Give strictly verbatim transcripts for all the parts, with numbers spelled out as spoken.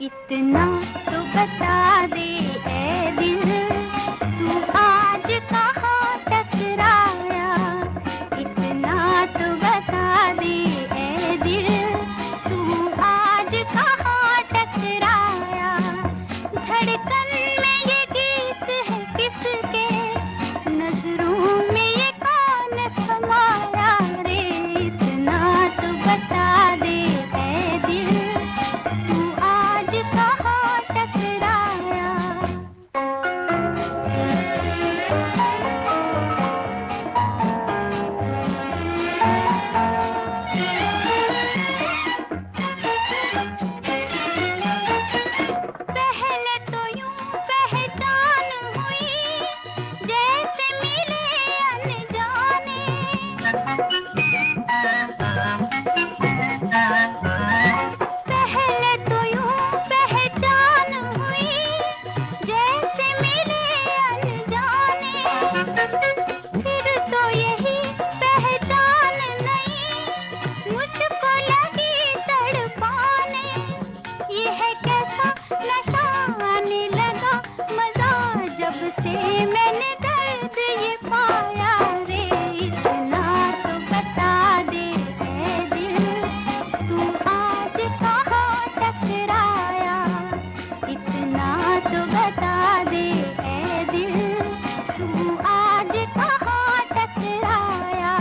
इतना तो बता दे ऐ दिल, तू आज कहाँ टकराया। इतना तो बता दे ऐ दिल, तू आज कहाँ टकराया। धड़कन में ये गीत है किसके, नजरों में ये कौन समाया रे। इतना तो बता दे ऐ दिल, तू आज कहाँ टकराया। पहले तो यूं पहचान हुई, जैसे मिले अनजाने। पहले तो यूं पहचान हुई, जैसे मिले अनजाने। फिर तो यही पहचान नहीं, मुझको लगी तड़पाने। ये है कैसा नशा आने लगा, मजा जब से मैंने दर्द ये पाया रे। इतना तो बता दे ऐ दिल, तू आज कहाँ टकराया। इतना तो बता दे ऐ दिल, तू आज कहाँ टकराया।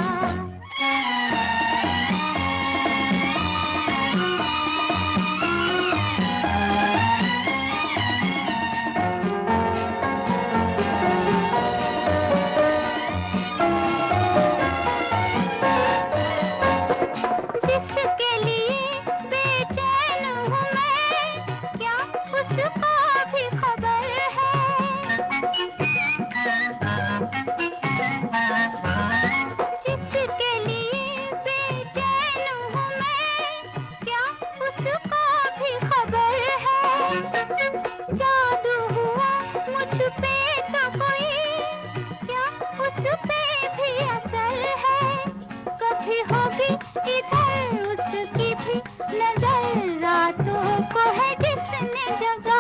जिसके लिए बेचैन हूँ मैं, क्या उसको भी खबर है। जिसके लिए बेचैन हूँ मैं, क्या उसको भी खबर है। जादू हुआ मुझ पे तो कोई, क्या उस पे भी असर है। कभी होगी इधर उसकी भी नजर, रातों को है जिसने जगा